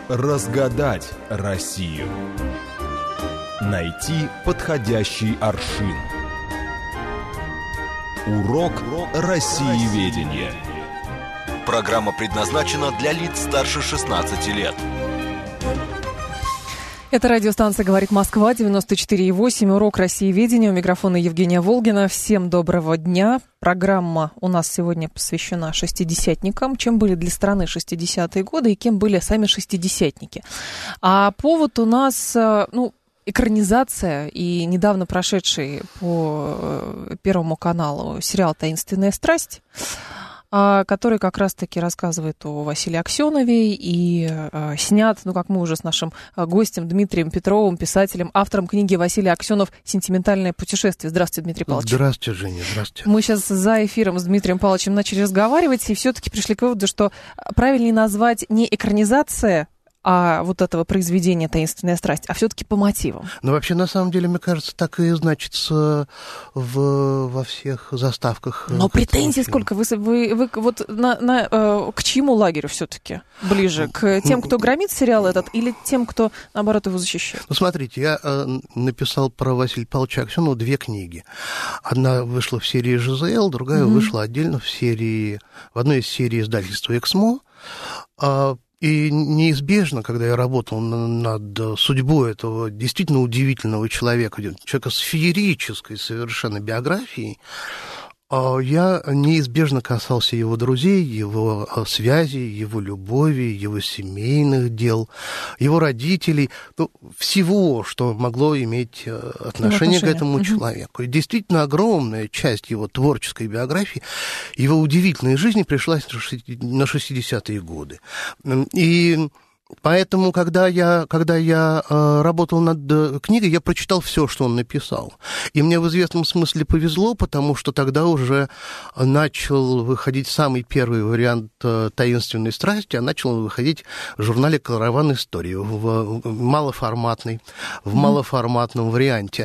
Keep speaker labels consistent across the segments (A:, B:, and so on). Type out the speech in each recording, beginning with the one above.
A: Разгадать Россию. Найти подходящий аршин. Урок Россиеведения. Программа предназначена для лиц старше 16 лет.
B: Это радиостанция «Говорит Москва», 94,8, урок Россиеведения. У микрофона Евгения Волгина. Всем доброго дня. Программа у нас сегодня посвящена шестидесятникам. Чем были для страны 60-е годы и кем были сами шестидесятники. А повод у нас, экранизация и недавно прошедший по Первому каналу сериал «Таинственная страсть», который как раз-таки рассказывает о Василии Аксенове и снят, как мы уже с нашим гостем Дмитрием Петровым, писателем, автором книги «Василий Аксенов. Сентиментальное путешествие». Здравствуйте, Дмитрий Павлович.
C: Здравствуйте, Женя, здравствуйте.
B: Мы сейчас за эфиром с Дмитрием Павловичем начали разговаривать и все-таки пришли к выводу, что правильнее назвать не экранизация вот этого произведения «Таинственная страсть», а все-таки по мотивам.
C: Вообще, на самом деле, мне кажется, так и значится во всех заставках.
B: Но претензий сколько? Вы к чьему лагерю все-таки ближе? К тем, кто громит сериал этот, или тем, кто, наоборот, его защищает?
C: Смотрите, я написал про Василия Павловича Аксенова 2 книги. Одна вышла в серии ЖЗЛ, другая вышла отдельно в одной из серий издательства «Эксмо». И неизбежно, когда я работал над судьбой этого действительно удивительного человека с феерической совершенно биографией, я неизбежно касался его друзей, его связей, его любови, его семейных дел, его родителей, всего, что могло иметь отношение к этому человеку. И действительно огромная часть его творческой биографии, его удивительной жизни пришлась на 60-е годы. И поэтому, когда я работал над книгой, я прочитал все, что он написал. И мне в известном смысле повезло, потому что тогда уже начал выходить самый первый вариант «Таинственной страсти», а начал он выходить в журнале «Караван истории» в малоформатном варианте.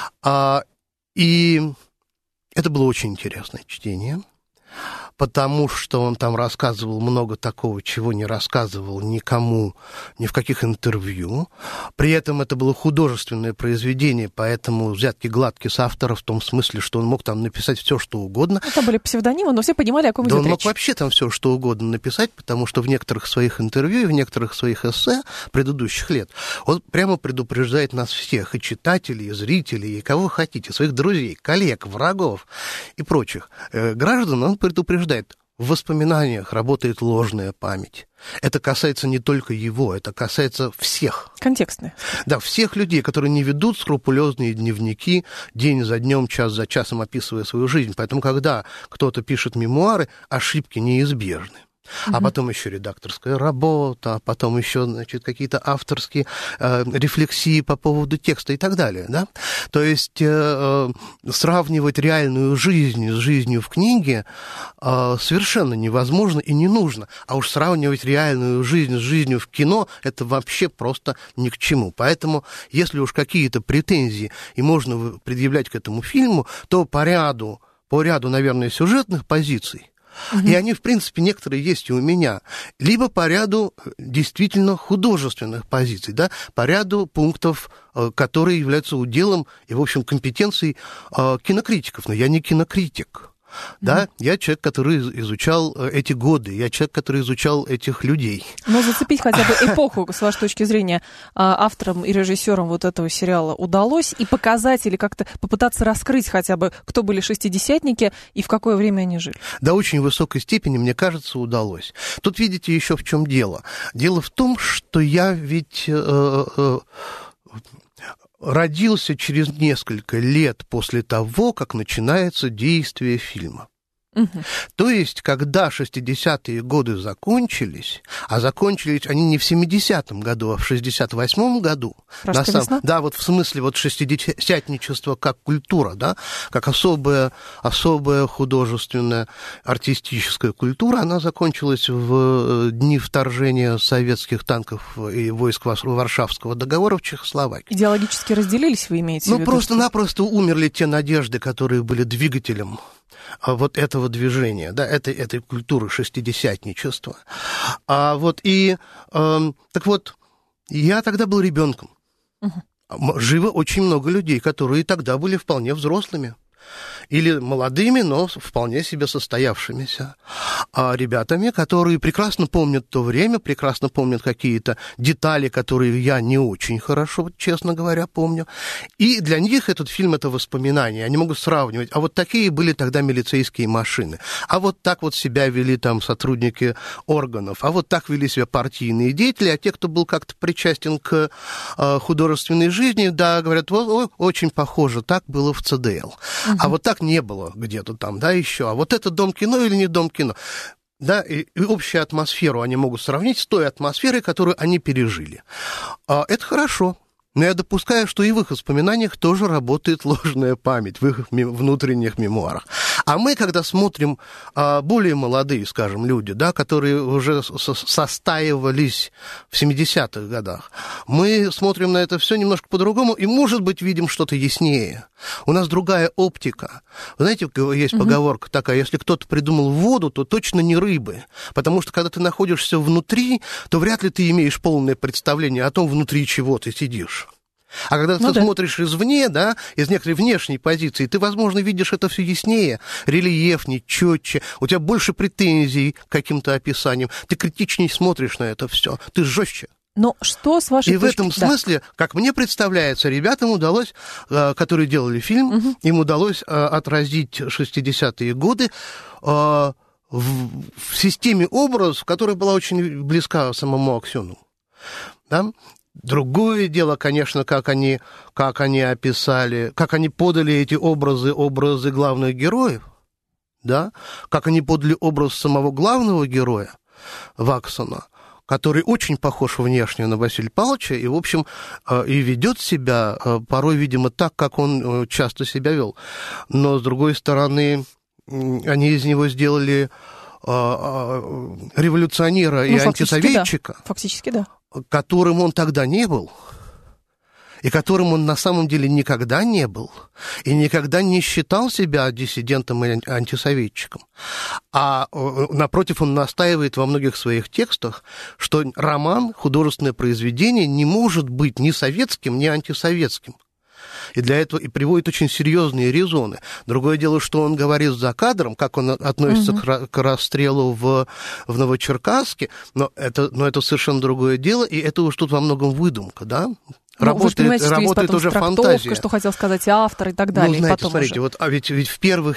C: И это было очень интересное чтение, потому что он там рассказывал много такого, чего не рассказывал никому, ни в каких интервью. При этом это было художественное произведение, поэтому взятки гладкие с автора в том смысле, что он мог там написать все, что угодно. Это были псевдонимы, но все понимали, о ком идет речь. Да, он мог вообще там все, что угодно написать, потому что в некоторых своих интервью и в некоторых своих эссе предыдущих лет он прямо предупреждает нас всех, и читателей, и зрителей, и кого хотите, своих друзей, коллег, врагов и прочих граждан, он предупреждает. В воспоминаниях работает ложная память. Это касается не только его, это касается всех.
B: Контекстные.
C: Да, всех людей, которые не ведут скрупулезные дневники, день за днем, час за часом описывая свою жизнь. Поэтому, когда кто-то пишет мемуары, ошибки неизбежны. А потом еще редакторская работа, а потом еще, какие-то авторские рефлексии по поводу текста и так далее, да? То есть сравнивать реальную жизнь с жизнью в книге совершенно невозможно и не нужно. А уж сравнивать реальную жизнь с жизнью в кино – это вообще просто ни к чему. Поэтому, если уж какие-то претензии и можно предъявлять к этому фильму, то по ряду, наверное, сюжетных позиций, и они, в принципе, некоторые есть и у меня. Либо по ряду действительно художественных позиций, да, по ряду пунктов, которые являются уделом и, в общем, компетенцией кинокритиков. Но я не кинокритик. Да, я человек, который изучал эти годы, я человек, который изучал этих людей.
B: Но зацепить хотя бы эпоху, с вашей точки зрения, авторам и режиссерам вот этого сериала удалось, и показать или как-то попытаться раскрыть хотя бы, кто были шестидесятники и в какое время они жили?
C: До очень высокой степени, мне кажется, удалось. Тут видите еще в чем дело. Дело в том, что я ведь родился через несколько лет после того, как начинается действие фильма. То есть, когда 60-е годы закончились, а закончились они не в 70-м году, а в 68-м году. Да, вот в смысле вот шестидесятничество как культура, да, как особая художественная, артистическая культура, она закончилась в дни вторжения советских танков и войск Варшавского договора в Чехословакию.
B: Идеологически разделились, вы имеете в виду?
C: Просто-напросто умерли те надежды, которые были двигателем вот этого движения, да, этой культуры шестидесятничества. Так вот, я тогда был ребенком. Живо очень много людей, которые тогда были вполне взрослыми. Или молодыми, но вполне себе состоявшимися ребятами, которые прекрасно помнят то время, прекрасно помнят какие-то детали, которые я не очень хорошо, честно говоря, помню. И для них этот фильм — это воспоминания. Они могут сравнивать. А вот такие были тогда милицейские машины. А вот так вот себя вели там сотрудники органов. А вот так вели себя партийные деятели. А те, кто был как-то причастен к художественной жизни, да, говорят, очень похоже, так было в ЦДЛ. А вот так не было где-то там, да, еще. А вот это дом кино или не дом кино? Да, и общую атмосферу они могут сравнить с той атмосферой, которую они пережили. Это хорошо. Но я допускаю, что и в их воспоминаниях тоже работает ложная память, в их внутренних мемуарах. А мы, когда смотрим более молодые, скажем, люди, да, которые уже состаивались в 70-х годах, мы смотрим на это все немножко по-другому и, может быть, видим что-то яснее. У нас другая оптика. Вы знаете, есть поговорка такая: если кто-то придумал воду, то точно не рыбы. Потому что, когда ты находишься внутри, то вряд ли ты имеешь полное представление о том, внутри чего ты сидишь. А когда ты смотришь извне, да, из некоторой внешней позиции, ты, возможно, видишь это все яснее, рельефнее, четче, у тебя больше претензий к каким-то описаниям, ты критичнее смотришь на это все, ты жестче.
B: Но что с вашей
C: точки зрения? И в этом смысле, как мне представляется, ребятам удалось, которые делали фильм, им удалось отразить 60-е годы в системе образов, которая была очень близка самому Аксенову. Да? Другое дело, конечно, как они описали, как они подали эти образы главных героев, да? Как они подали образ самого главного героя, Ваксона, который очень похож внешне на Василия Павловича и, в общем, и ведет себя порой, видимо, так, как он часто себя вел. Но, с другой стороны, они из него сделали революционера и антисоветчика.
B: Да. Фактически, да.
C: Которым он тогда не был, и которым он на самом деле никогда не был, и никогда не считал себя диссидентом и антисоветчиком. А напротив, он настаивает во многих своих текстах, что роман, художественное произведение не может быть ни советским, ни антисоветским. И для этого и приводит очень серьезные резоны. Другое дело, что он говорит за кадром, как он относится к расстрелу в Новочеркасске, но это совершенно другое дело, и это уж тут во многом выдумка, да? Работает уже фантазия.
B: Что хотел сказать автор и так далее.
C: Ну, знаете, смотрите, вот, ведь в первых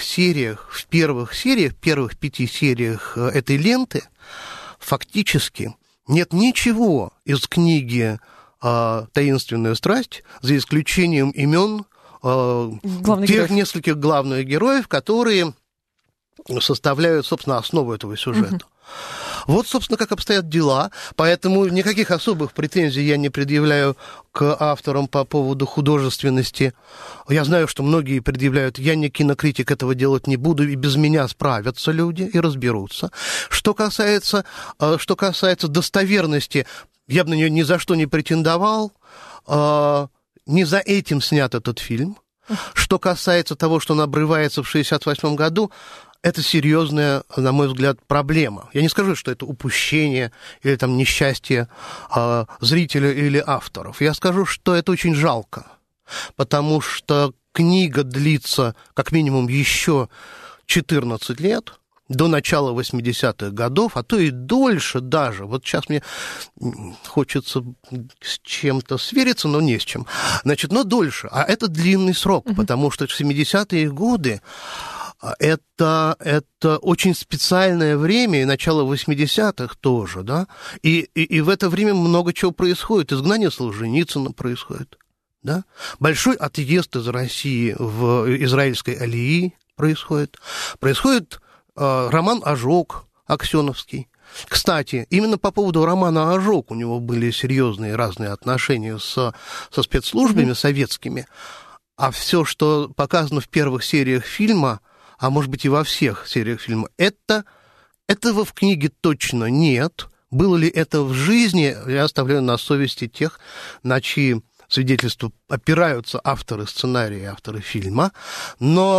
C: 5 сериях этой ленты фактически нет ничего из книги «Таинственная страсть», за исключением имен тех нескольких главных героев, которые составляют, собственно, основу этого сюжета. Вот, собственно, как обстоят дела, поэтому никаких особых претензий я не предъявляю к авторам по поводу художественности. Я знаю, что многие предъявляют, я не кинокритик, этого делать не буду, и без меня справятся люди и разберутся. Что касается достоверности, я бы на нее ни за что не претендовал, не за этим снят этот фильм. Что касается того, что он обрывается в 1968 году, это серьезная, на мой взгляд, проблема. Я не скажу, что это упущение или там несчастье зрителя или авторов. Я скажу, что это очень жалко, потому что книга длится как минимум еще 14 лет, до начала 80-х годов, а то и дольше даже. Вот сейчас мне хочется с чем-то свериться, но не с чем. Значит, но дольше. А это длинный срок, потому что 70-е годы это очень специальное время, и начало 80-х тоже, да, и в это время много чего происходит. Изгнание Солженицына происходит, да, большой отъезд из России в израильской Алии происходит роман «Ожог» Аксеновский. Кстати, именно по поводу романа «Ожог» у него были серьезные разные отношения со спецслужбами советскими, а все, что показано в первых сериях фильма, а может быть и во всех сериях фильма, этого в книге точно нет. Было ли это в жизни, я оставляю на совести тех, на чьи свидетельства опираются авторы сценария и авторы фильма, но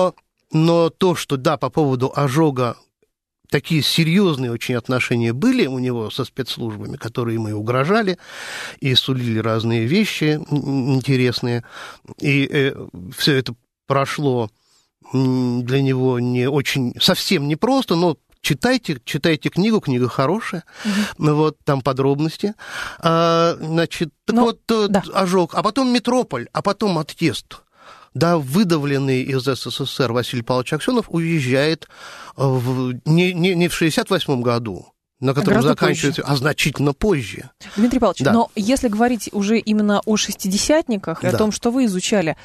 C: Но то, что, да, по поводу ожога такие серьезные очень отношения были у него со спецслужбами, которые ему и угрожали, и сулили разные вещи интересные, и все это прошло для него не очень, совсем непросто, но читайте книгу, книга хорошая, вот там подробности. Значит, ожог, а потом метрополь, а потом отъезд. Да, выдавленный из СССР Василий Павлович Аксенов уезжает не в 68 году, на котором заканчивается, а значительно позже.
B: Дмитрий Павлович, да. Но если говорить уже именно о шестидесятниках и о том, что вы изучали,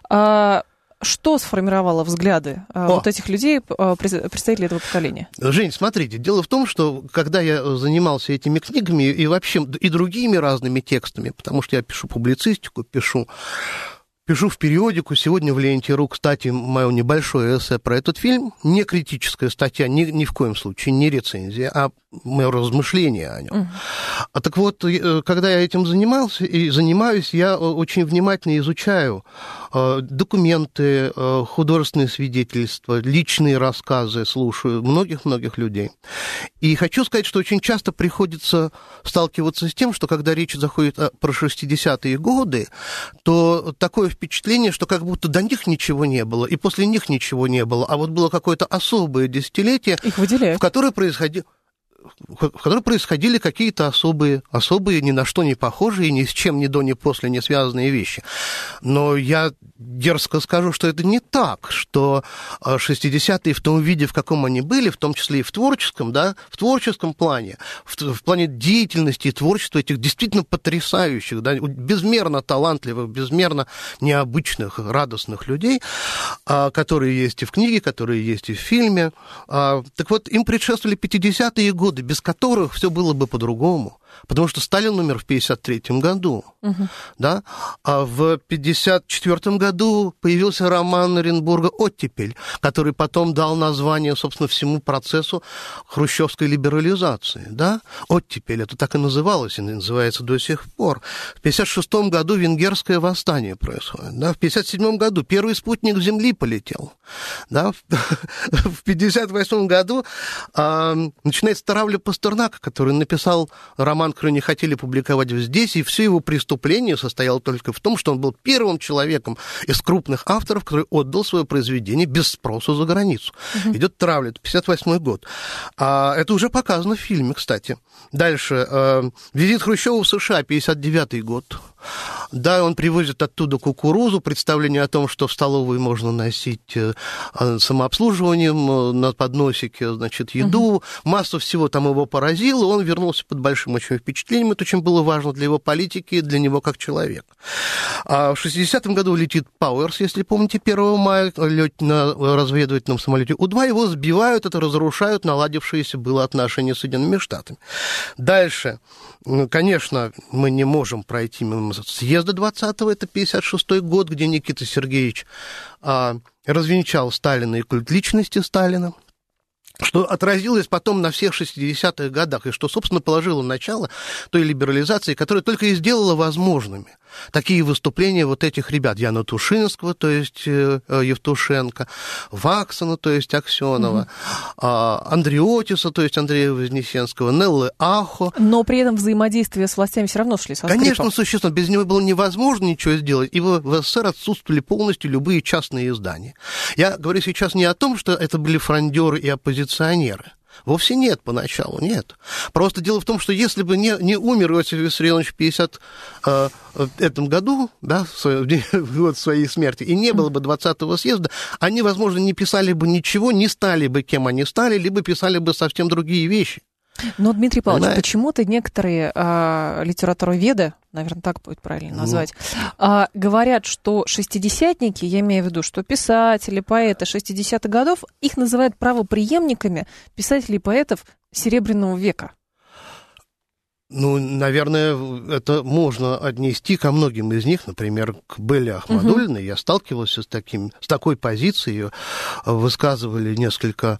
B: что сформировало взгляды вот этих людей, представителей этого поколения?
C: Жень, смотрите, дело в том, что когда я занимался этими книгами и вообще и другими разными текстами, потому что я пишу публицистику, пишу в периодику. Сегодня в ленте.ру, кстати, мое небольшое эссе про этот фильм. Не критическая статья, ни в коем случае, не рецензия, а мое размышление о нем. Так вот, когда я этим занимался и занимаюсь, я очень внимательно изучаю документы, художественные свидетельства, личные рассказы, слушаю многих-многих людей. И хочу сказать, что очень часто приходится сталкиваться с тем, что когда речь заходит про 60-е годы, то такое впечатление, что как будто до них ничего не было, и после них ничего не было, а вот было какое-то особое десятилетие, в которое происходили какие-то особые, ни на что не похожие, ни с чем ни до, ни после не связанные вещи. Но я дерзко скажу, что это не так, что 60-е в том виде, в каком они были, в том числе и в творческом, да, в творческом плане, в плане деятельности и творчества этих действительно потрясающих, да, безмерно талантливых, безмерно необычных, радостных людей, которые есть и в книге, которые есть и в фильме. Так вот, им предшествовали 50-е годы, без которых все было бы по-другому. Потому что Сталин умер в 1953 году, да? А в 1954 году появился роман Оренбурга «Оттепель», который потом дал название, собственно, всему процессу хрущевской либерализации, да? «Оттепель» — это так и называлось, и называется до сих пор. В 1956 году венгерское восстание происходит, да? В 1957 году первый спутник Земли полетел, да? В 1958 году начинается травля Пастернака, который написал роман, который не хотели публиковать здесь, и все его преступление состояло только в том, что он был первым человеком из крупных авторов, который отдал свое произведение без спросу за границу. Идет травля, это 58 год. Это уже показано в фильме, кстати. Дальше. Визит Хрущева в США, 59 год. Да, он привозит оттуда кукурузу, представление о том, что в столовой можно носить самообслуживанием на подносике, значит, еду. Массу всего там его поразило, он вернулся под большим очень впечатлением. Это очень было важно для его политики, для него как человека. А в 60-м году летит Пауэрс, если помните, 1 мая, на разведывательном самолете У-2, его сбивают, это разрушают наладившиеся было отношения с Соединенными Штатами. Дальше, конечно, мы не можем пройти мимо съезда 20-го, это 56-й год, где Никита Сергеевич развенчал Сталина и культ личности Сталина, что отразилось потом на всех 60-х годах, и что, собственно, положило начало той либерализации, которая только и сделала возможными такие выступления вот этих ребят. Яна Тушинского, то есть Евтушенко, Ваксона, то есть Аксенова, Андреотиса, то есть Андрея Вознесенского, Неллы Ахо.
B: Но при этом взаимодействие с властями все равно шли со скрипом.
C: Конечно, существенно. Без него было невозможно ничего сделать. И в СССР отсутствовали полностью любые частные издания. Я говорю сейчас не о том, что это были фрондеры и оппозиционеры. Вовсе нет поначалу, нет. Просто дело в том, что если бы не умер Иосиф Виссарионович в 1950 году, да, в год своей смерти, и не было бы 20-го съезда, они, возможно, не писали бы ничего, не стали бы кем они стали, либо писали бы совсем другие вещи.
B: Но, Дмитрий Павлович, почему-то некоторые литературоведы, наверное, так будет правильно назвать, говорят, что шестидесятники, я имею в виду, что писатели, поэты 60-х годов, их называют правопреемниками писателей и поэтов Серебряного века.
C: Ну, наверное, это можно отнести ко многим из них, например, к Белле Ахмадуллиной. Я сталкивался с такой позицией, ее высказывают несколько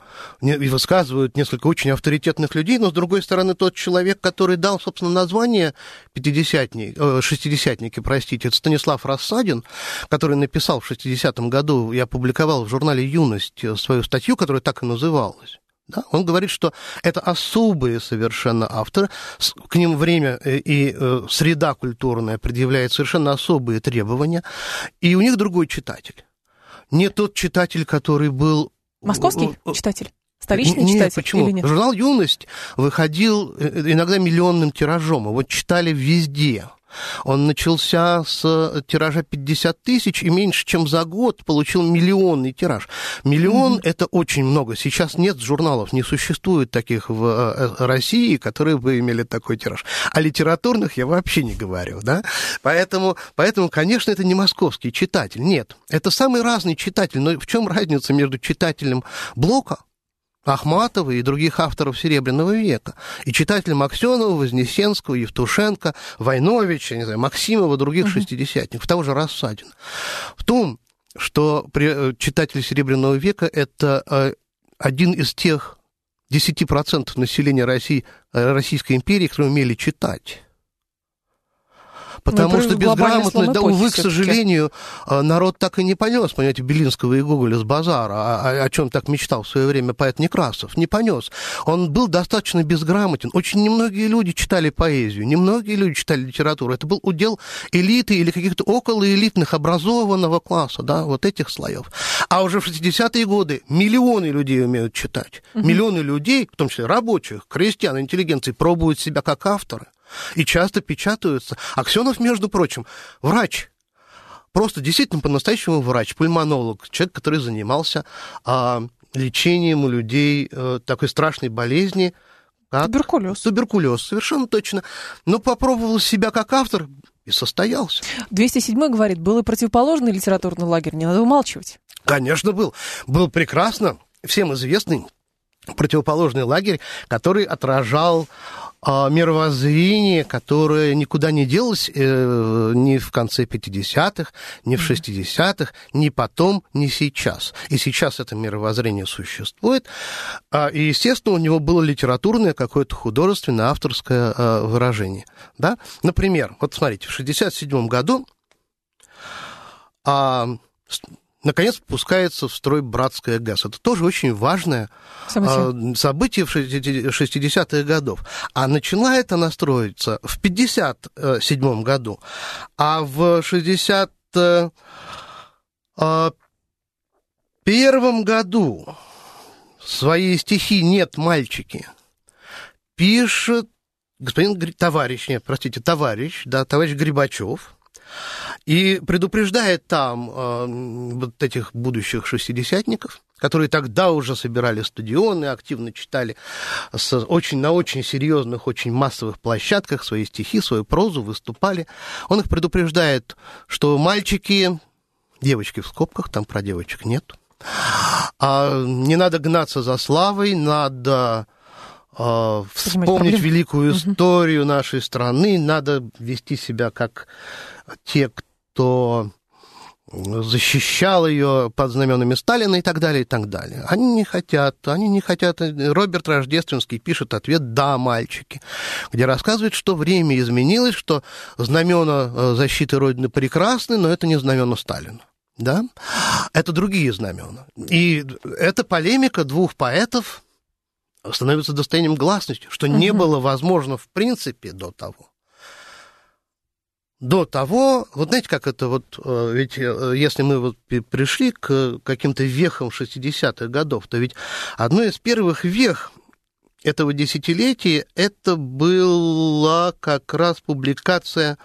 C: очень авторитетных людей, но, с другой стороны, тот человек, который дал, собственно, название шестидесятники, это Станислав Рассадин, который написал в 60-м году и опубликовал в журнале «Юность» свою статью, которая так и называлась. Да? Он говорит, что это особые совершенно авторы, к ним время и среда культурная предъявляет совершенно особые требования, и у них другой читатель. Не тот читатель, который был...
B: Московский читатель? Столичный читатель?
C: Почему?
B: Или нет?
C: Журнал «Юность» выходил иногда миллионным тиражом, его читали везде. Он начался с тиража 50 тысяч и меньше, чем за год получил миллионный тираж. Миллион – это очень много. Сейчас нет журналов, не существует таких в России, которые бы имели такой тираж. О литературных я вообще не говорю, да? Поэтому, конечно, это не московский читатель. Нет, это самый разный читатель. Но в чем разница между читателем Блока, Ахматова и других авторов Серебряного века, и читателям Аксенова, Вознесенского, Евтушенко, Войновича, Максимова, других шестидесятников, того же Рассадина? В том, что читатель Серебряного века – это один из тех 10% населения Российской империи, которые умели читать. Потому что безграмотно, увы, к сожалению, народ так и не понес, понимаете, Белинского и Гоголя с базара, о чем так мечтал в свое время поэт Некрасов, не понес. Он был достаточно безграмотен. Очень немногие люди читали поэзию, немногие люди читали литературу. Это был удел элиты или каких-то околоэлитных, образованного класса, да, вот этих слоев. А уже в 60-е годы миллионы людей умеют читать. Миллионы людей, в том числе рабочих, крестьян, интеллигенции, пробуют себя как авторы. И часто печатаются. Аксенов, между прочим, врач. Просто действительно по-настоящему врач, пульмонолог. Человек, который занимался лечением у людей такой страшной болезни, как туберкулез, совершенно точно. Но попробовал себя как автор и состоялся.
B: 207-й говорит, был и противоположный литературный лагерь, не надо умалчивать.
C: Конечно, был. Был прекрасно, всем известный противоположный лагерь, который отражал мировоззрение, которое никуда не делось ни в конце 50-х, ни в 60-х, ни потом, ни сейчас. И сейчас это мировоззрение существует. И, естественно, у него было литературное какое-то художественное, авторское выражение. Да? Например, вот смотрите, в 1967 году наконец пускается в строй братская ГЭС. Это тоже очень важное событие в 60-х годов. А начинает она строиться в 1957 году. А в 1961 году свои стихи «Нет, мальчики» пишет товарищ Грибачев. И предупреждает там вот этих будущих шестидесятников, которые тогда уже собирали стадионы, активно читали на очень серьезных, очень массовых площадках свои стихи, свою прозу, выступали. Он их предупреждает, что мальчики, девочки в скобках, там про девочек нет, не надо гнаться за славой, надо вспомнить великую историю нашей страны, надо вести себя как те, кто защищал ее под знаменами Сталина и так далее, и так далее. Они не хотят. Роберт Рождественский пишет ответ «Да, мальчики», где рассказывает, что время изменилось, что знамена защиты Родины прекрасны, но это не знамена Сталина. Да? Это другие знамена. И эта полемика двух поэтов становится достоянием гласности, что не было возможно в принципе до того. Вот знаете, как это вот, ведь если мы вот пришли к каким-то вехам 60-х годов, то ведь одной из первых вех этого десятилетия это была как раз публикация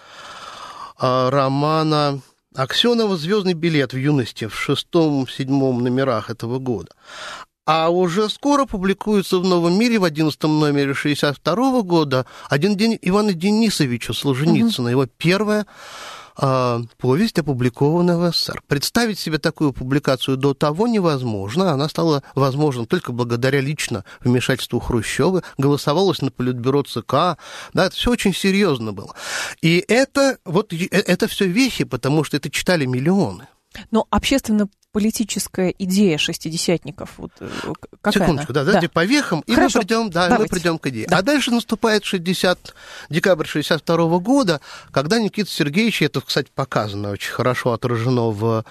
C: романа Аксенова «Звездный билет» в юности, в 6-7 номерах этого года. А уже скоро публикуется в «Новом мире» в 11-м номере 62-го года «Один день Ивана Денисовича Солженицына», его первая повесть, опубликованная в СССР. Представить себе такую публикацию до того невозможно. Она стала возможна только благодаря лично вмешательству Хрущева. Голосовалось на Политбюро ЦК. Да, это все очень серьезно было. И это все вехи, потому что это читали миллионы.
B: Но общественно-политическая идея шестидесятников, вот какая
C: Секундочку,
B: она?
C: давайте по вехам, и мы придем к идее. Да. А дальше наступает декабрь 1962 года, когда Никита Сергеевич, это, кстати, показано, очень хорошо отражено в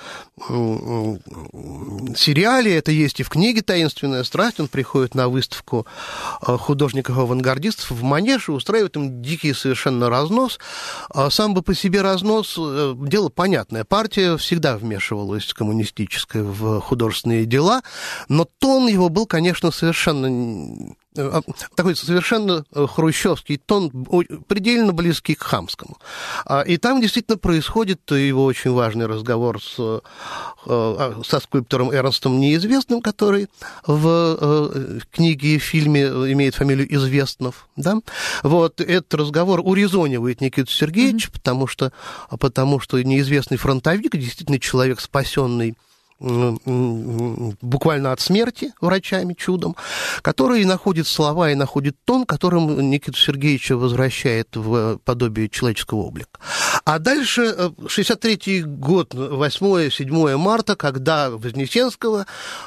C: сериале, это есть и в книге «Таинственная страсть», он приходит на выставку художников-авангардистов в Манеж и устраивает им дикий совершенно разнос. Сам бы по себе разнос, дело понятное, партия всегда вмешивалась коммунистическая в художественные дела, но тон его был, конечно, совершенно хрущевский тон, предельно близкий к хамскому. И там действительно происходит его очень важный разговор со скульптором Эрнстом Неизвестным, который в книге и фильме имеет фамилию Известнов. Да? Вот этот разговор урезонивает Никиту Сергеевича, потому что неизвестный фронтовик, действительно человек, спасенный буквально от смерти врачами чудом, который находит слова и находит тон, которым Никиту Сергеевича возвращает в подобие человеческого облика. А дальше 63-й год, 8-7 марта, когда Вознесенского,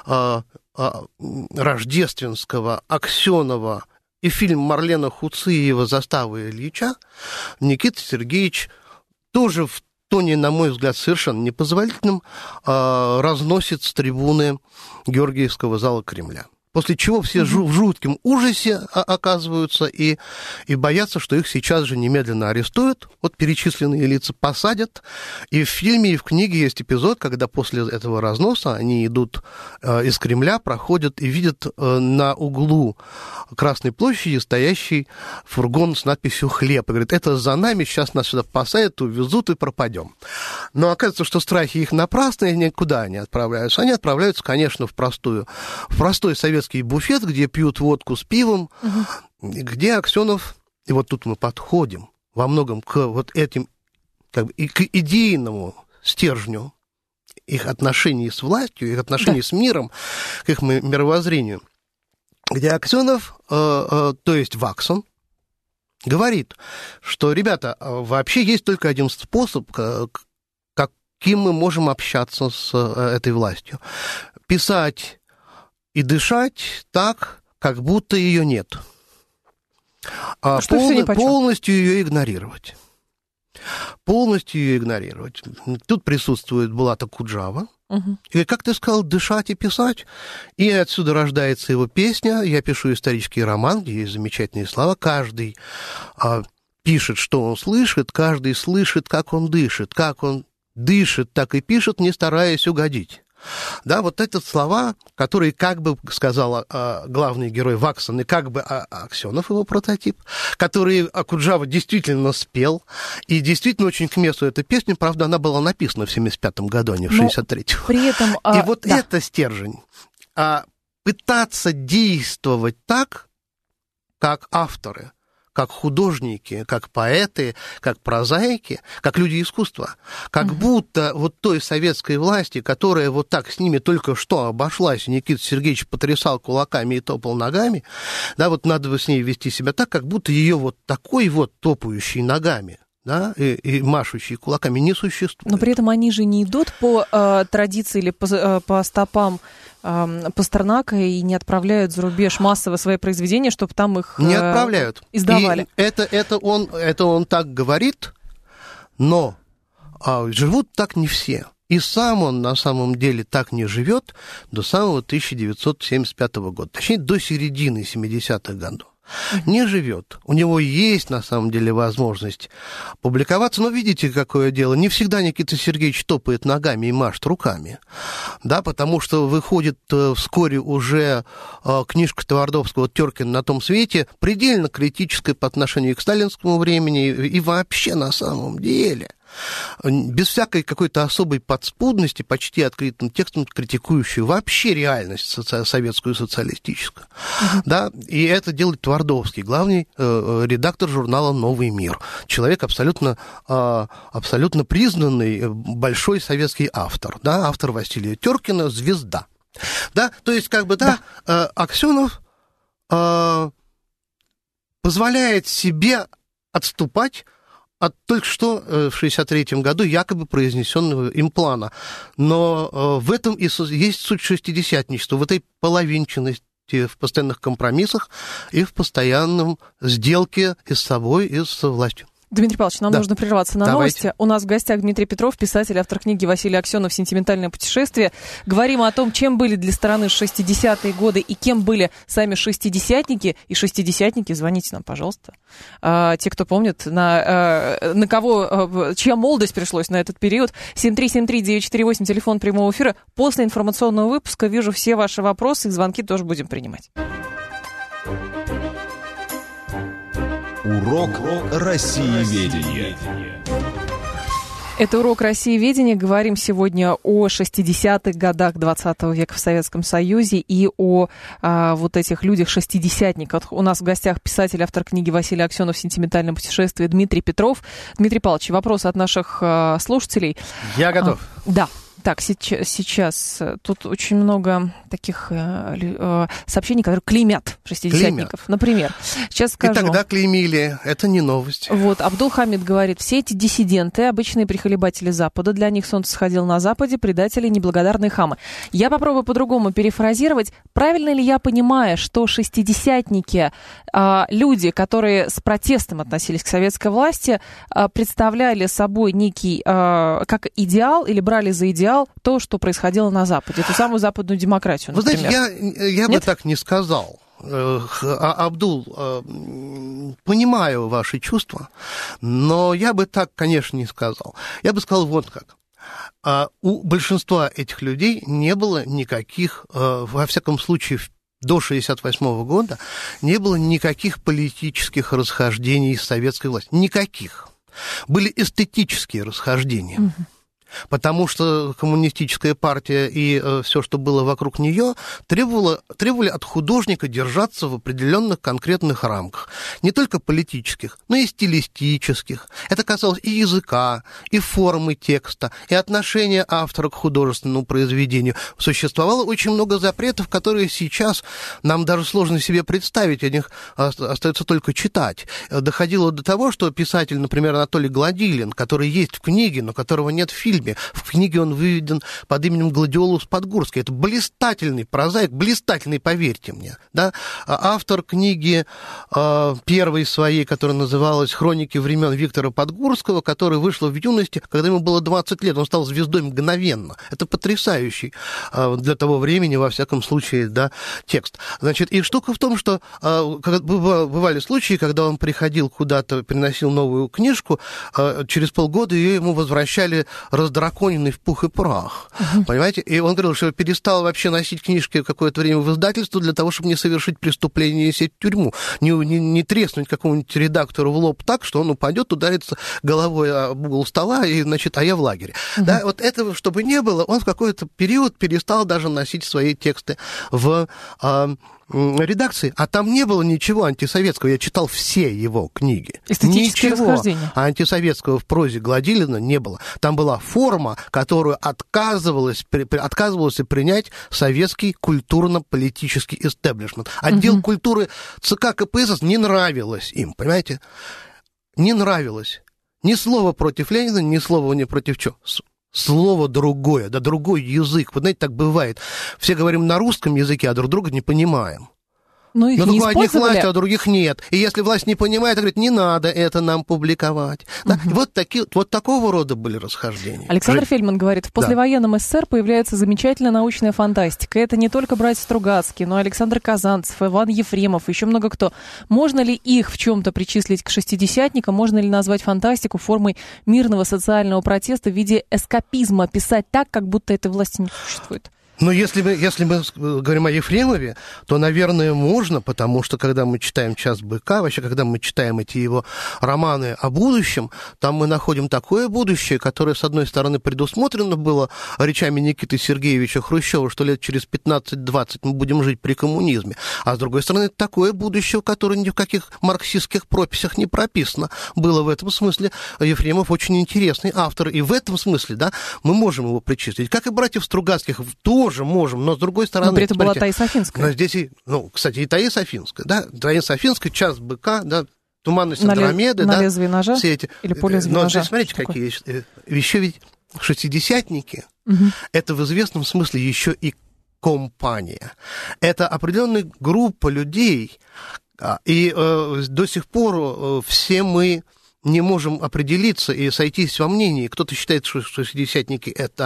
C: Рождественского, Аксенова и фильм Марлена Хуциева «Застава Ильича», Никита Сергеевич тоже в тоне, на мой взгляд, совершенно непозволительным, разносит с трибуны Георгиевского зала Кремля. После чего все в жутком ужасе оказываются и боятся, что их сейчас же немедленно арестуют. Вот перечисленные лица посадят. И в фильме, и в книге есть эпизод, когда после этого разноса они идут из Кремля, проходят и видят на углу Красной площади стоящий фургон с надписью «Хлеб». И говорят, это за нами, сейчас нас сюда посадят, увезут и пропадем. Но оказывается, что страхи их напрасные, никуда они отправляются. Они отправляются, конечно, в простой советский буфет, где пьют водку с пивом, где Аксенов, и вот тут мы подходим во многом к вот этим, как бы, и к идейному стержню их отношений с властью, их отношений с миром, к их мировоззрению, где Аксенов, то есть Ваксон, говорит, что, ребята, вообще есть только один способ, каким мы можем общаться с этой властью. Писать и дышать так, как будто ее нет. Полностью ее игнорировать. Тут присутствует Булат Акуджава. И, как ты сказал, дышать и писать. И отсюда рождается его песня. Я пишу исторический роман, где есть замечательные слова. Каждый пишет, что он слышит, каждый слышит, как он дышит. Как он дышит, так и пишет, не стараясь угодить. Да, вот эти слова, которые, как бы сказал главный герой Ваксон, и как бы Аксенов, его прототип, которые Акуджава действительно спел, и действительно очень к месту эта песня, правда, она была написана в 75-м году, а не в 63-м.
B: При этом...
C: И вот это стержень. Пытаться действовать так, как авторы, как художники, как поэты, как прозаики, как люди искусства. Как будто вот той советской власти, которая вот так с ними только что обошлась, и Никита Сергеевич потрясал кулаками и топал ногами, да, вот надо бы с ней вести себя так, как будто ее вот такой вот топающей ногами, да, и машущие кулаками не существует.
B: Но при этом они же не идут по традиции или по стопам Пастернака и не отправляют за рубеж массово свои произведения, чтобы там их
C: не отправляют.
B: Издавали.
C: И это он так говорит, но живут так не все. И сам он на самом деле так не живет до самого 1975 года, точнее до середины 70-х годов. Не живет. У него есть, на самом деле, возможность публиковаться, но видите, какое дело. Не всегда Никита Сергеевич топает ногами и машет руками, да, потому что выходит вскоре уже книжка Твардовского «Теркин на том свете», предельно критическая по отношению к сталинскому времени и вообще на самом деле. без всякой какой-то особой подспудности, почти открытым текстом критикующий вообще реальность советскую и социалистическую. Да? И это делает Твардовский, главный редактор журнала «Новый мир». Человек абсолютно признанный, большой советский автор. Да? Автор Василия Теркина «Звезда». Да? То есть, Аксенов позволяет себе отступать от только что в 1963 году якобы произнесенного им плана. Но в этом и есть суть шестидесятничества, в этой половинченности, в постоянных компромиссах и в постоянном сделке и с собой, и с властью.
B: Дмитрий Павлович, нам нужно прерваться на новости. У нас в гостях Дмитрий Петров, писатель, автор книги Василий Аксенов «Сентиментальное путешествие». Говорим о том, чем были для страны 60-е годы и кем были сами шестидесятники. И шестидесятники, звоните нам, пожалуйста. Те, кто помнит, на кого, чья молодость пришлась на этот период. 7373948, телефон прямого эфира. После информационного выпуска вижу все ваши вопросы, и звонки тоже будем принимать.
A: Урок россиеведения.
B: Это урок россиеведения. Говорим сегодня о 60-х годах 20 века в Советском Союзе и о вот этих людях-шестидесятниках. У нас в гостях писатель, автор книги Василий Аксенов «Сентиментальное путешествие» Дмитрий Петров. Дмитрий Павлович, вопрос от наших слушателей.
C: Я готов.
B: Да. Так, сейчас тут очень много таких сообщений, которые клеймят шестидесятников. Например, сейчас скажу.
C: И тогда клеймили, это не новость.
B: Вот, Абдул Хамид говорит, все эти диссиденты, обычные прихлебатели Запада, для них солнце сходило на Западе, предатели, неблагодарные хамы. Я попробую по-другому перефразировать. Правильно ли я понимаю, что шестидесятники, люди, которые с протестом относились к советской власти, представляли собой некий, как идеал, или брали за идеал то, что происходило на Западе, эту самую западную демократию, например?
C: Вы знаете, я бы так не сказал. Абдул, понимаю ваши чувства, но я бы так, конечно, не сказал. Я бы сказал вот как. У большинства этих людей не было никаких, во всяком случае, до 1968 года, не было никаких политических расхождений с советской властью. Никаких. Были эстетические расхождения. Потому что коммунистическая партия и все, что было вокруг нее, требовали от художника держаться в определенных конкретных рамках. Не только политических, но и стилистических. Это касалось и языка, и формы текста, и отношения автора к художественному произведению. Существовало очень много запретов, которые сейчас нам даже сложно себе представить, о них остается только читать. Доходило до того, что писатель, например, Анатолий Гладилин, который есть в книге, но которого нет в фильме, в книге он выведен под именем Гладиолус Подгурский. Это блистательный прозаик, блистательный, поверьте мне. Да? Автор книги первой своей, которая называлась «Хроники времен Виктора Подгурского», которая вышла в юности, когда ему было 20 лет. Он стал звездой мгновенно. Это потрясающий для того времени, во всяком случае, да, текст. Значит, и штука в том, что бывали случаи, когда он приходил куда-то, приносил новую книжку, через полгода ее ему возвращали раздраконенный в пух и прах. Понимаете? И он говорил, что перестал вообще носить книжки какое-то время в издательство для того, чтобы не совершить преступление и сесть в тюрьму. Не треснуть какому-нибудь редактору в лоб так, что он упадет, ударится головой об угол стола, и, значит, а я в лагере. Да, вот этого, чтобы не было, он в какой-то период перестал даже носить свои тексты в редакции, а там не было ничего антисоветского. Я читал все его книги.
B: Эстетические расхождения.
C: Антисоветского в прозе Гладилина не было. Там была форма, которую отказывалась принять советский культурно-политический истеблишмент. Отдел культуры ЦК КПСС не нравилось им, понимаете? Не нравилось. Ни слова против Ленина, ни слова не против чего. Слово другое, да, другой язык. Вы знаете, так бывает. Все говорим на русском языке, а друг друга не понимаем.
B: Но их не использовали.
C: Одних власть, а других нет. И если власть не понимает, говорит, не надо это нам публиковать. Да? Вот такого рода были расхождения.
B: Александр Фельдман говорит, в послевоенном СССР появляется замечательная научная фантастика. Это не только братья Стругацкие, но и Александр Казанцев, Иван Ефремов, еще много кто. Можно ли их в чем-то причислить к шестидесятникам? Можно ли назвать фантастику формой мирного социального протеста в виде эскапизма, писать так, как будто этой власти не существует?
C: Но если мы говорим о Ефремове, то, наверное, можно, потому что, когда мы читаем «Час быка», вообще, когда мы читаем эти его романы о будущем, там мы находим такое будущее, которое, с одной стороны, предусмотрено было речами Никиты Сергеевича Хрущева, что лет через 15-20 мы будем жить при коммунизме, а с другой стороны, это такое будущее, которое ни в каких марксистских прописях не прописано. Было в этом смысле Ефремов очень интересный автор, и в этом смысле, да, мы можем его причислить. Как и братьев Стругацких тоже можем, но с другой стороны...
B: Но при этом была Таис Афинская.
C: Но здесь, кстати, и Таис Афинская, да, Таис Афинская, «Час быка», да, «Туманность Андромеды»,
B: на
C: да,
B: лезвие ножа
C: все эти...
B: или по лезвию ножа.
C: Но здесь, смотрите, какие есть. Еще ведь шестидесятники, это в известном смысле еще и компания. Это определенная группа людей, и до сих пор все мы не можем определиться и сойтись во мнении. Кто-то считает, что шестидесятники — это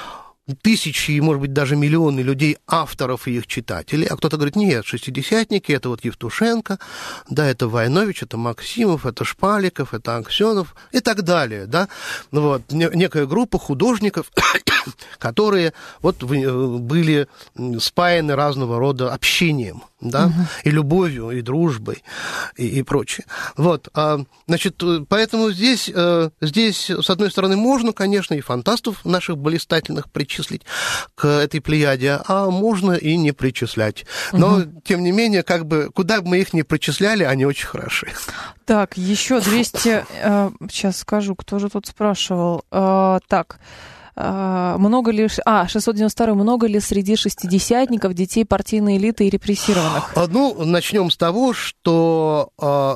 C: тысячи, и, может быть, даже миллионы людей, авторов и их читателей, а кто-то говорит, нет, шестидесятники — это вот Евтушенко, да, это Войнович, это Максимов, это Шпаликов, это Аксенов и так далее, да, вот, некая группа художников, которые вот были спаяны разного рода общением, да, и любовью, и дружбой, и прочее. Вот, значит, поэтому здесь, с одной стороны, можно, конечно, и фантастов наших блистательных причислить к этой плеяде, а можно и не причислять. Но, тем не менее, как бы, куда бы мы их ни причисляли, они очень хороши.
B: Так, еще 200... Сейчас скажу, кто же тут спрашивал. Так... Много ли... 692. Много ли среди шестидесятников детей партийной элиты и репрессированных?
C: Ну, начнем с того, что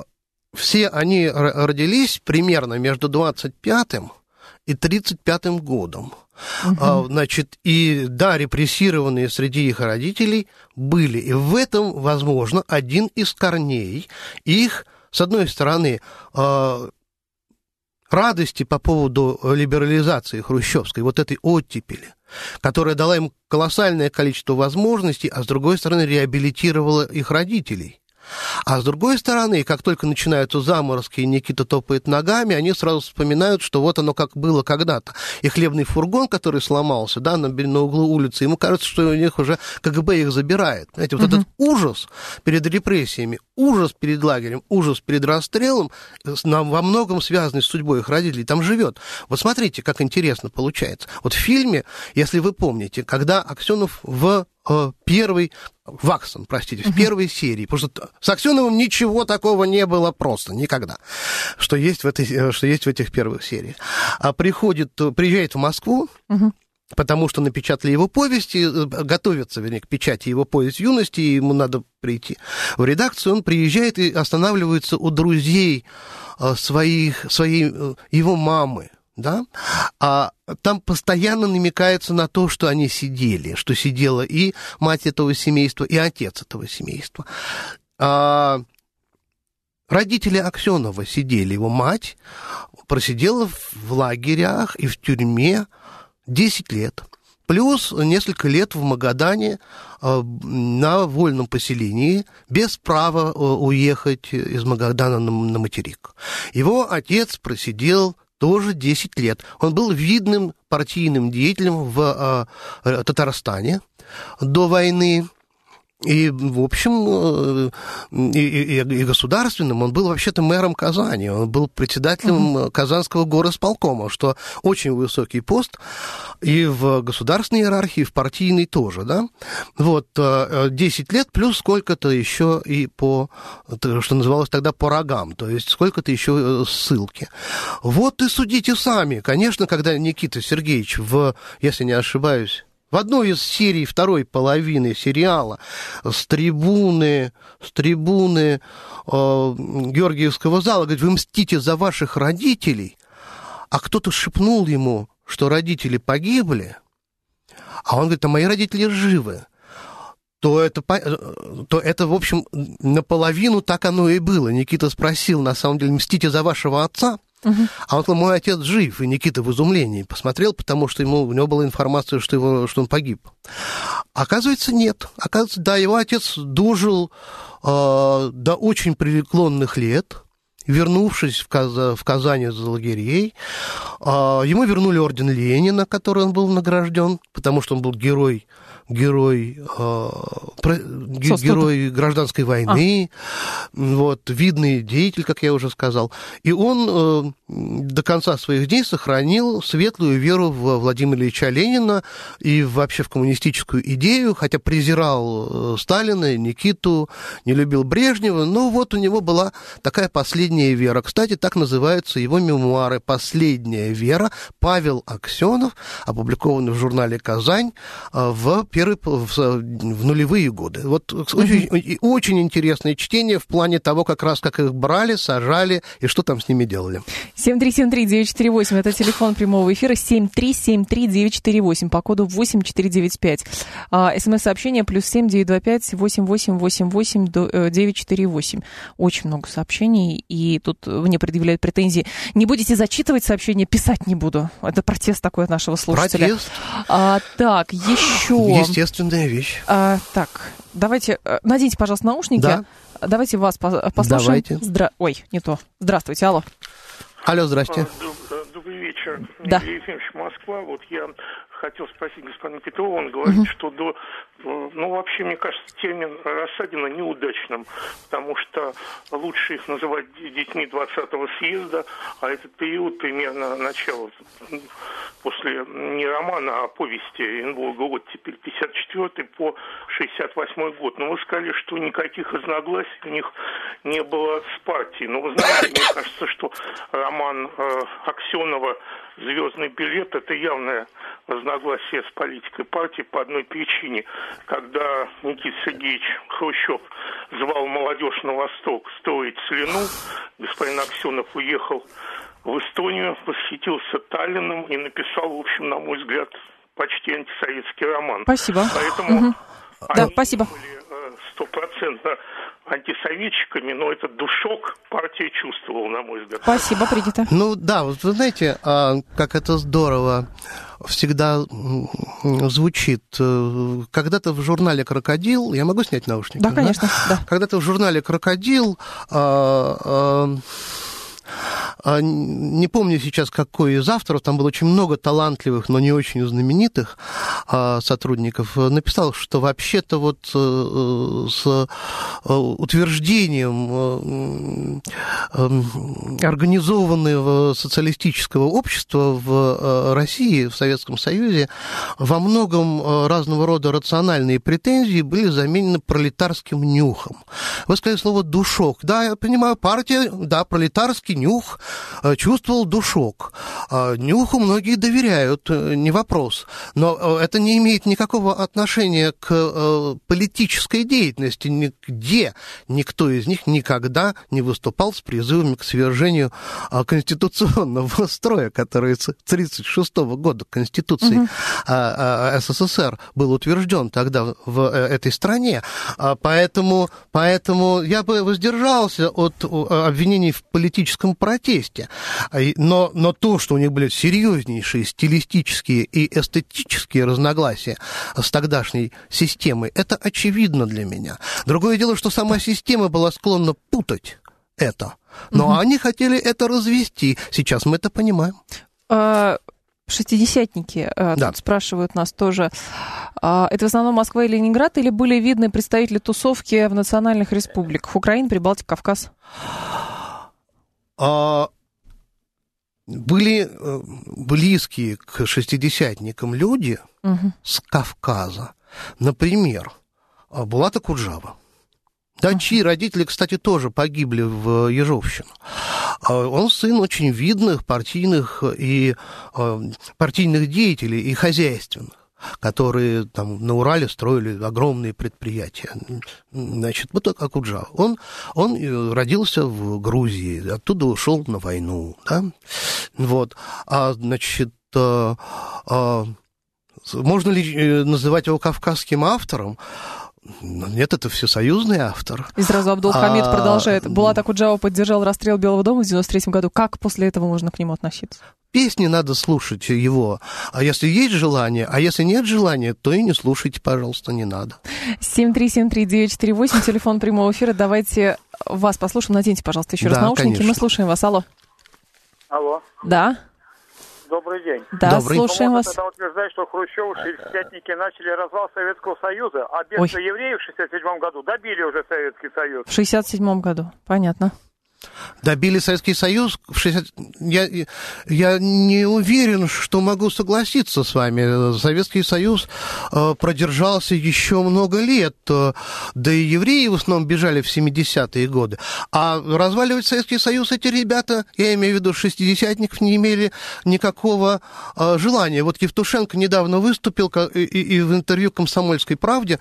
C: все они родились примерно между 25-м и 35-м годом. Значит, и да, репрессированные среди их родителей были. И в этом, возможно, один из корней их, с одной стороны, радости по поводу либерализации хрущевской, вот этой оттепели, которая дала им колоссальное количество возможностей, а с другой стороны реабилитировала их родителей. А с другой стороны, как только начинаются заморозки, и Никита топает ногами, они сразу вспоминают, что вот оно как было когда-то. И хлебный фургон, который сломался, да, на углу улицы, ему кажется, что у них уже КГБ их забирает. Знаете, вот этот ужас перед репрессиями, ужас перед лагерем, ужас перед расстрелом во многом связанный с судьбой их родителей там живет. Вот смотрите, как интересно получается. Вот в фильме, если вы помните, когда Аксенов в первой серии, потому что с Аксеновым ничего такого не было просто никогда, что есть в этих первых сериях. Приезжает в Москву, потому что напечатали его повести, готовятся, к печати его повесть юности, и ему надо прийти в редакцию, он приезжает и останавливается у друзей его мамы, да, а там постоянно намекается на то, что они сидели, что сидела и мать этого семейства, и отец этого семейства. Родители Аксенова сидели, его мать просидела в лагерях и в тюрьме 10 лет, плюс несколько лет в Магадане на вольном поселении, без права уехать из Магадана на материк. Его отец просидел тоже 10 лет. Он был видным партийным деятелем в Татарстане до войны. И, в общем, и государственным. Он был вообще-то мэром Казани. Он был председателем Казанского горосполкома, что очень высокий пост и в государственной иерархии, и в партийной тоже, да. Вот, 10 лет плюс сколько-то еще и по, что называлось тогда, по рогам, то есть сколько-то еще ссылки. Вот и судите сами. Конечно, когда Никита Сергеевич если не ошибаюсь, в одной из серий второй половины сериала с трибуны Георгиевского зала говорит: вы мстите за ваших родителей, а кто-то шепнул ему, что родители погибли, а он говорит: а мои родители живы. То это, в общем, наполовину так оно и было. Никита спросил, на самом деле, мстите за вашего отца? А он сказал: мой отец жив. И Никита в изумлении посмотрел, потому что у него была информация, что он погиб. Оказывается, нет. Оказывается, да, его отец дожил до очень преклонных лет, вернувшись в Казань из лагерей. Ему вернули орден Ленина, который он был награжден, потому что он был герой герой гражданской войны, вот, видный деятель, как я уже сказал. И он до конца своих дней сохранил светлую веру в Владимира Ильича Ленина и вообще в коммунистическую идею, хотя презирал Сталина, Никиту, не любил Брежнева, но вот у него была такая последняя вера. Кстати, так называются его мемуары «Последняя вера». Павел Аксенов, опубликованный в журнале «Казань» в нулевые годы. Вот очень интересное чтение в плане того, как раз как их брали, сажали и что там с ними делали.
B: 7373948, это телефон прямого эфира, 7373948, по коду 8495. СМС-сообщение +7 925 8888 948. Очень много сообщений, и тут мне предъявляют претензии. Не будете зачитывать сообщения, писать не буду. Это протест такой от нашего слушателя.
C: Протест?
B: Так, еще...
C: Естественная вещь.
B: Так, давайте, наденьте, пожалуйста, наушники.
C: Да.
B: Давайте вас послушаем.
C: Давайте.
B: Ой, не то. Здравствуйте, алло.
C: Алло, здрасте.
D: Добрый вечер.
B: Да.
D: Юрий Ефимович, Москва. Вот я хотел спросить господина Петрова, он говорит, что вообще, мне кажется, термин Рассадина неудачным, потому что лучше их называть детьми 20-го съезда, а этот период примерно начало, после не романа, а повести Оренбурга, вот теперь 54 по 68 год. Но вы сказали, что никаких разногласий у них не было с партией. Но вы знаете, мне кажется, что роман Аксенова «Звездный билет» — это явное разногласие с политикой партии по одной причине. Когда Никита Сергеевич Хрущев звал молодежь на восток строить целину, господин Аксенов уехал в Эстонию, восхитился Таллином и написал, в общем, на мой взгляд, почти антисоветский роман.
B: Спасибо.
D: Поэтому
B: да,
D: они
B: спасибо.
D: были стопроцентно антисоветчиками, но этот душок партия чувствовала, на мой взгляд.
B: Спасибо, принято.
C: Ну да, вот вы знаете, как это здорово всегда звучит. Когда-то в журнале «Крокодил», я могу снять наушники?
B: Да, конечно, да.
C: Когда-то в журнале «Крокодил», не помню сейчас, какой из авторов, там было очень много талантливых, но не очень знаменитых сотрудников, написал, что вообще-то вот с утверждением организованного социалистического общества в России, в Советском Союзе, во многом разного рода рациональные претензии были заменены пролетарским нюхом. Вы сказали слово «душок». Да, я понимаю, партия, да, пролетарский нюх чувствовал душок. Нюху многие доверяют, не вопрос. Но это не имеет никакого отношения к политической деятельности. Нигде никто из них никогда не выступал с призывами к свержению конституционного строя, который с 1936 года Конституцией СССР был утвержден тогда в этой стране. Поэтому я бы воздержался от обвинений в политическом протесте. Но то, что у них были серьезнейшие стилистические и эстетические разногласия с тогдашней системой, это очевидно для меня. Другое дело, что сама система была склонна путать это. Но они хотели это развести. Сейчас мы это понимаем.
B: Шестидесятники тут спрашивают нас тоже. Это в основном Москва и Ленинград или были видны представители тусовки в национальных республиках? Украина, Прибалтика, Кавказ?
C: Были близкие к шестидесятникам люди с Кавказа. Например, Булат Акуджава. Да, чьи родители, кстати, тоже погибли в Ежовщину. Он сын очень видных партийных деятелей и хозяйственных, которые там на Урале строили огромные предприятия. Значит, вот так Акуджава. Он родился в Грузии, оттуда ушел на войну. Да? Вот. Значит, можно ли называть его кавказским автором? Нет, это всесоюзный автор.
B: И сразу Абдулхамид продолжает. Булат Акуджава поддержал расстрел Белого дома в 93-м году. Как после этого можно к нему относиться?
C: Песни надо слушать его. А если есть желание, а если нет желания, то и не слушайте, пожалуйста, не надо.
B: 7373948, телефон прямого эфира. Давайте вас послушаем. Наденьте, пожалуйста, еще раз наушники.
C: Конечно.
B: Мы слушаем вас. Алло.
E: Алло.
B: Да.
E: Добрый день.
B: Да,
C: Добрый.
B: слушаем вас.
E: Это утверждает, что Хрущев, шестидесятники начали развал Советского Союза, а бегство евреев в 1967 году добили уже Советский Союз.
B: В 1967 году, понятно.
C: Добили Советский Союз в 60... Я не уверен, что могу согласиться с вами. Советский Союз продержался еще много лет. Да и евреи в основном бежали в 70-е годы. А разваливать Советский Союз эти ребята, я имею в виду шестидесятников, не имели никакого желания. Вот Евтушенко недавно выступил и в интервью «Комсомольской правде»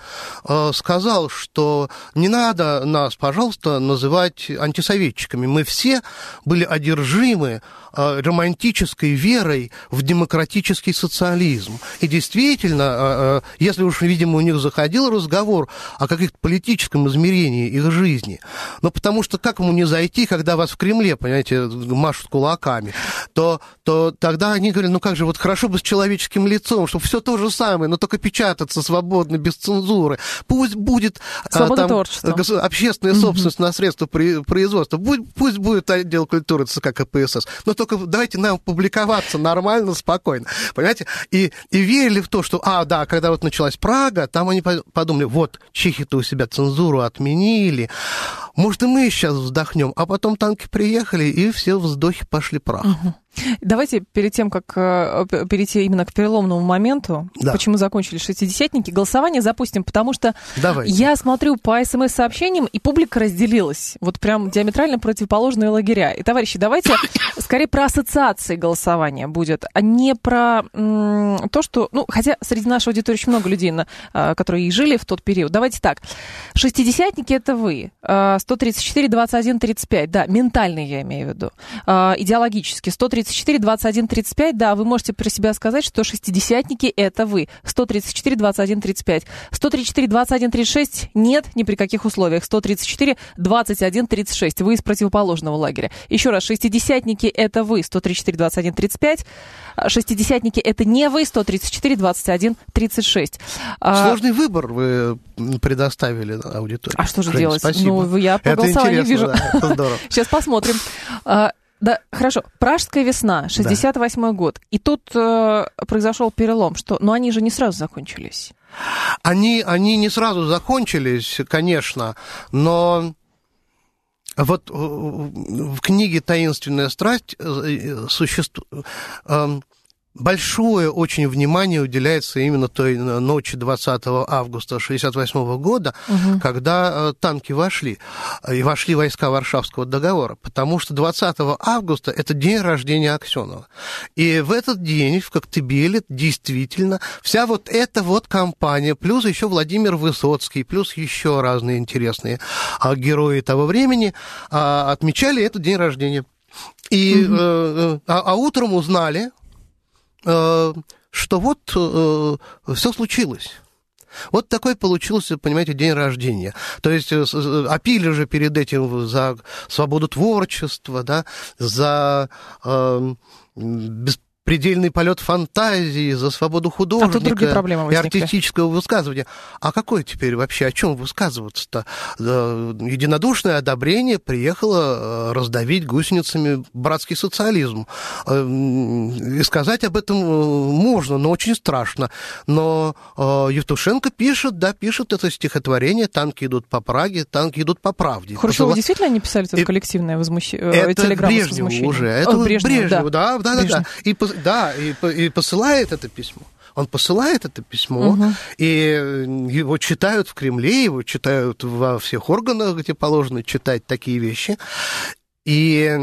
C: сказал, что не надо нас, пожалуйста, называть антисоветчиками. Мы все были одержимы романтической верой в демократический социализм. И действительно, если уж, видимо, у них заходил разговор о каких-то политическом измерении их жизни, но потому что как ему не зайти, когда вас в Кремле, понимаете, машут кулаками, то тогда они говорят, ну как же, вот хорошо бы с человеческим лицом, чтобы все то же самое, но только печататься свободно, без цензуры. Пусть будет там, общественная собственность на средства производства. Пусть будет отдел культуры ЦК КПСС, но только давайте нам публиковаться нормально, спокойно, понимаете? И верили в то, что, когда вот началась Прага, там они подумали, вот, чехи-то у себя цензуру отменили, может, и мы сейчас вздохнем, а потом танки приехали, и все вздохи пошли прахом.
B: Давайте перед тем, как перейти именно к переломному моменту, почему закончились шестидесятники, голосование запустим, потому что я смотрю по СМС-сообщениям, и публика разделилась. Вот прям диаметрально противоположные лагеря. И, товарищи, давайте скорее про ассоциации голосования будет, а не про то, что... Ну, хотя среди нашей аудитории очень много людей, которые и жили в тот период. Давайте так. Шестидесятники — это вы. 134, 21, 35. Да, ментальный я имею в виду. Идеологически. 134, 21, 35. Да, вы можете про себя сказать, что шестидесятники — это вы. 134, 21, 35. 134, 21, 36. Нет, ни при каких условиях. 134, 21, 36. Вы из противоположного лагеря. Еще раз. Шестидесятники — это вы. 134, 21, 35. Шестидесятники — это не вы. 134, 21, 36.
C: Сложный выбор вы предоставили аудитории.
B: А что же делать?
C: Спасибо.
B: Ну, я по голосованию вижу.
C: Да, это здорово.
B: Сейчас посмотрим. Да, хорошо. Пражская весна, 68-й год. И тут произошел перелом, что... Но они же не сразу закончились.
C: Они не сразу закончились, конечно, но... Вот в книге «Таинственная страсть» большое очень внимание уделяется именно той ночи 20 августа 1968 года, когда танки вошли войска Варшавского договора, потому что 20 августа – это день рождения Аксенова. И в этот день в Коктебеле действительно вся вот эта вот компания, плюс еще Владимир Высоцкий, плюс еще разные интересные герои того времени отмечали этот день рождения. И утром узнали, что вот все случилось. Вот такой получился, понимаете, день рождения. То есть опили же перед этим за свободу творчества, да, за предельный полет фантазии, за свободу художника и артистического высказывания. А какое теперь вообще, о чем высказываться-то? Единодушное одобрение приехало раздавить гусеницами братский социализм. И сказать об этом можно, но очень страшно. Но Евтушенко пишет это стихотворение «Танки идут по Праге, танки идут по правде».
B: Хрущеву действительно они писали это коллективное возмущение?
C: Это Брежневу уже. Это Брежневу, да. И посылает это письмо. Он посылает это письмо, и его читают в Кремле, его читают во всех органах, где положено читать такие вещи, и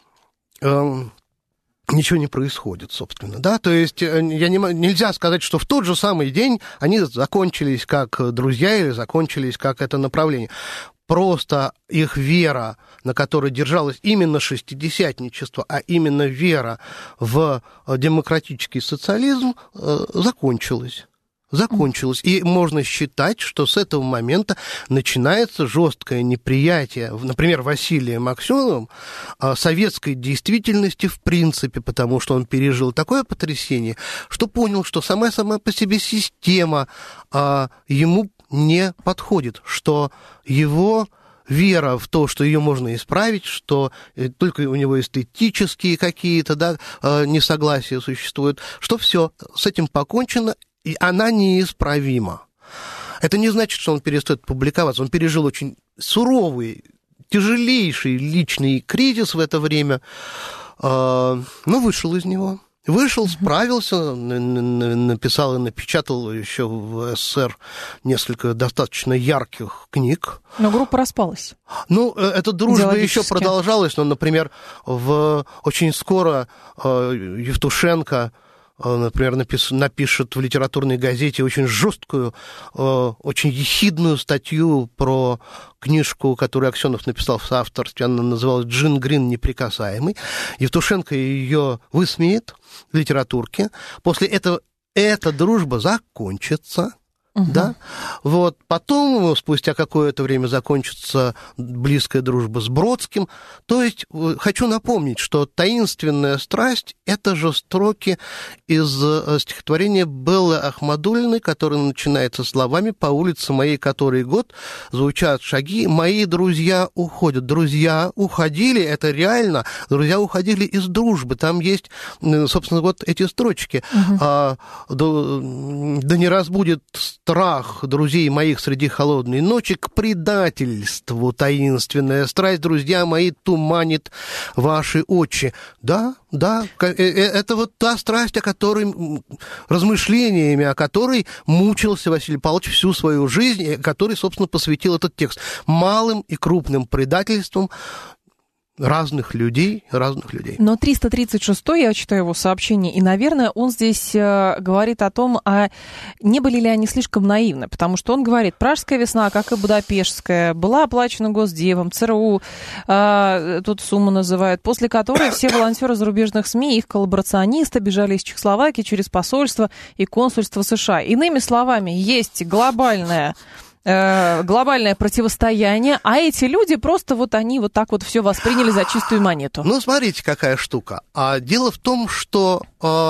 C: ничего не происходит, собственно, да, то есть нельзя сказать, что в тот же самый день они закончились как друзья или закончились как это направление. Просто их вера, на которой держалось именно шестидесятничество, а именно вера в демократический социализм, закончилась. И можно считать, что с этого момента начинается жесткое неприятие, например, Василием Аксеновым, советской действительности в принципе, потому что он пережил такое потрясение, что понял, что сама по себе система ему не подходит, что его вера в то, что ее можно исправить, что только у него эстетические какие-то, да, несогласия существуют, что все, с этим покончено, и она неисправима. Это не значит, что он перестает публиковаться. Он пережил очень суровый, тяжелейший личный кризис в это время, но вышел из него. Вышел, справился, написал и напечатал еще в СССР несколько достаточно ярких книг.
B: Но группа распалась.
C: Ну, эта дружба еще продолжалась, но, например, очень скоро Евтушенко, например, напишет в литературной газете очень жесткую, очень ехидную статью про книжку, которую Аксенов написал в соавторстве. Она называлась «Джин Грин неприкасаемый». Евтушенко ее высмеет в литературке. После этого эта дружба закончится. Да? Вот. Потом, спустя какое-то время, закончится близкая дружба с Бродским. То есть, хочу напомнить, что «Таинственная страсть» — это же строки из стихотворения Беллы Ахмадуллиной, которое начинается словами: «По улице моей который год звучат шаги, мои друзья уходят». Друзья уходили, это реально, друзья уходили из дружбы. Там есть, собственно, вот эти строчки. Да не разбудит страх друзей моих среди холодной ночи, к предательству таинственная страсть, друзья мои, туманит ваши очи. Да, это вот та страсть, о которой, размышлениями о которой мучился Василий Павлович всю свою жизнь, и который, собственно, посвятил этот текст малым и крупным предательствам разных людей.
B: Но 336-й, я читаю его сообщение, и, наверное, он здесь говорит о том, а не были ли они слишком наивны, потому что он говорит: «Пражская весна, как и Будапештская, была оплачена Госдевом, ЦРУ, тут сумму называют, после которой все волонтеры зарубежных СМИ, их коллаборационисты бежали из Чехословакии через посольство и консульство США». Иными словами, есть глобальное противостояние, а эти люди просто вот они вот так вот все восприняли за чистую монету.
C: Ну, смотрите, какая штука. Дело в том, что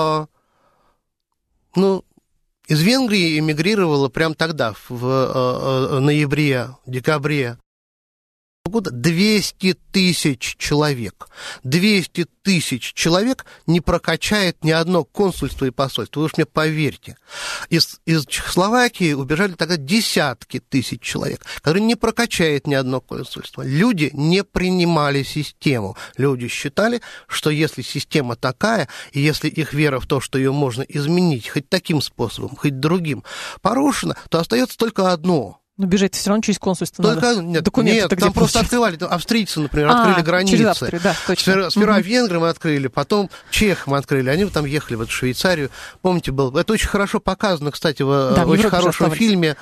C: из Венгрии эмигрировало прямо тогда, в ноябре-декабре года 200 тысяч человек. 200 тысяч человек не прокачает ни одно консульство и посольство. Вы уж мне поверьте. Из Чехословакии убежали тогда десятки тысяч человек, которые не прокачает ни одно консульство. Люди не принимали систему. Люди считали, что если система такая, и если их вера в то, что ее можно изменить хоть таким способом, хоть другим, порушена, то остается только одно –
B: но бежать все равно через консульство надо.
C: Нет, там просто открывали. Австрийцы, например, открыли границы.
B: Через Австрию, да, точно.
C: Сперва венграм открыли, потом чехам открыли. Они там ехали в Швейцарию. Помните, это очень хорошо показано, кстати, в очень хорошем фильме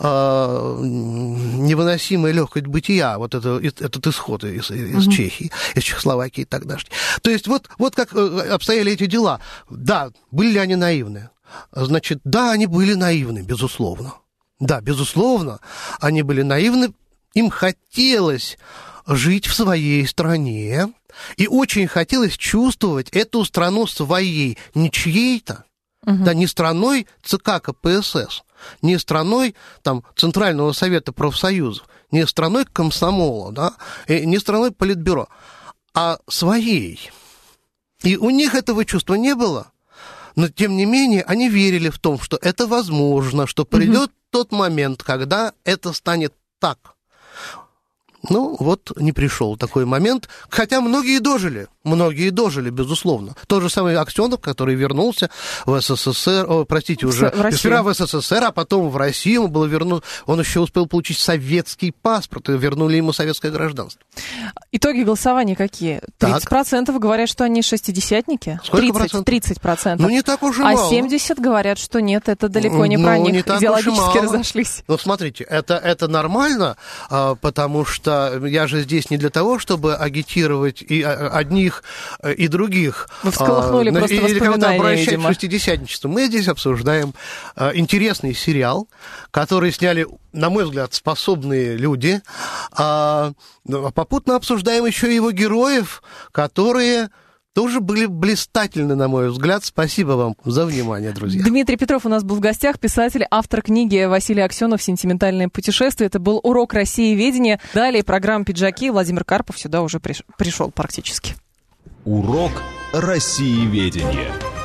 C: «Невыносимая легкость бытия». Вот этот исход из Чехии, из Чехословакии тогдашней. То есть вот как обстояли эти дела. Да, были ли они наивны? Значит, да, они были наивны, безусловно. Да, безусловно, они были наивны, им хотелось жить в своей стране, и очень хотелось чувствовать эту страну своей, не чьей-то, да, не страной ЦК КПСС, не страной там, Центрального совета профсоюзов, не страной комсомола, да, не страной политбюро, а своей. И у них этого чувства не было. Но, тем не менее, они верили в том, что это возможно, что придет тот момент, когда это станет так. Ну, вот не пришел такой момент, хотя многие дожили, безусловно. Тот же самый Аксенов, который вернулся в СССР, сперва в СССР, а потом в Россию, он был вернут, он еще успел получить советский паспорт, и вернули ему советское гражданство.
B: Итоги голосования какие? 30% говорят, что они шестидесятники.
C: Сколько процентов?
B: 30%.
C: Ну, не так уж и мало.
B: А 70% говорят, что нет, это далеко не про них, идеологически разошлись.
C: Ну, смотрите, это нормально, потому что я же здесь не для того, чтобы агитировать и одних, и других.
B: Вы всколыхнули просто
C: или кого-то обращать
B: видимо.
C: к шестидесятничеству. Мы здесь обсуждаем интересный сериал, который сняли, на мой взгляд, способные люди. Попутно обсуждаем еще его героев, которые тоже были блистательны, на мой взгляд. Спасибо вам за внимание, друзья.
B: Дмитрий Петров у нас был в гостях, писатель, автор книги Василий Аксенов «Сентиментальное путешествие». Это был урок россиеведения. Далее программа «Пиджаки». Владимир Карпов сюда уже пришел практически.
A: Урок россиеведения.